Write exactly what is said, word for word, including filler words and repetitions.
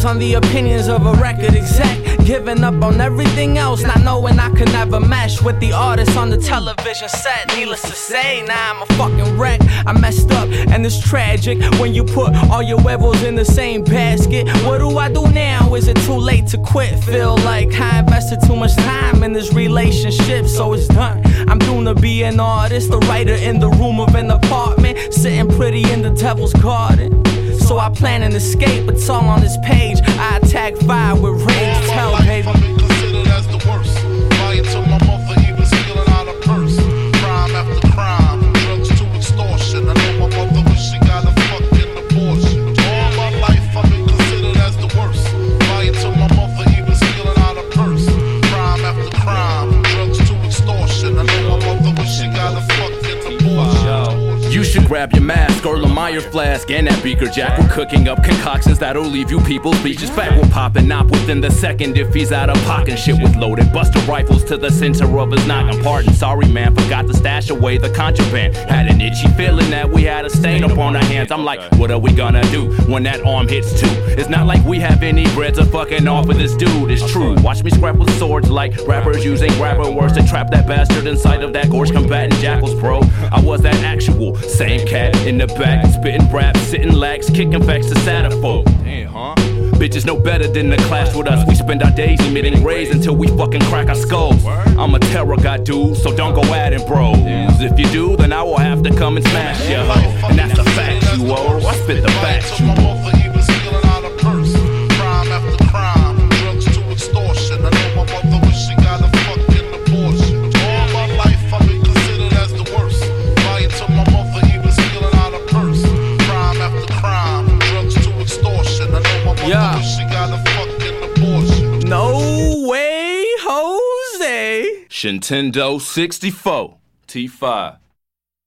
times on the opinions of a record exec. Giving up on everything else, not knowing I could never mesh with the artists on the television set. Needless to say, now I'm a fucking wreck. I messed up and it's tragic when you put all your huevos in the same basket. What do I do now? Is it too late to quit? Feel like I invested too much time in this relationship, so it's done. I'm doomed to be an artist, the writer in the room of an apartment, sitting pretty in the devil's garden. So I plan an escape, it's all on this page. I attack fire with rage. Tell baby, I've been considered as the worst. Lying to my mother, even stealing out a purse. Crime after crime, drugs to extortion. I know my mother wish she got a fucking abortion. All my life I've been considered as the worst. Lying to my mother, even stealing out a purse. Crime after crime, drugs to extortion. I know my mother wish she got a fucking abortion. You should grab your mask or Lamar flask and that beaker jack. We're cooking up concoctions that'll leave you people's speeches fat. We're popping up within the second if he's out of pocket. Shit with loaded buster rifles to the center of his noggin. Pardon, sorry man, forgot to stash away the contraband. Had an itchy feeling that we had a stain upon our hands. I'm like, what are we gonna do when that arm hits two? It's not like we have any bread to fucking offer this dude. It's true. Watch me scrap with swords like rappers using rapper words to trap that bastard inside of that gorge combatant jackals, bro. I was that actual same cat in the back, spitting rap, sitting lags, kicking facts to Satterful. Damn, huh? Bitches know better than to clash with us. We spend our days emitting rays until we fucking crack our skulls. I'm a terror god dude, so don't go at it, bros. If you do, then I will have to come and smash your hoe. And that's a fact, you owe. I spit the facts, you owe. Yeah. No way, Jose. Nintendo sixty-four T five.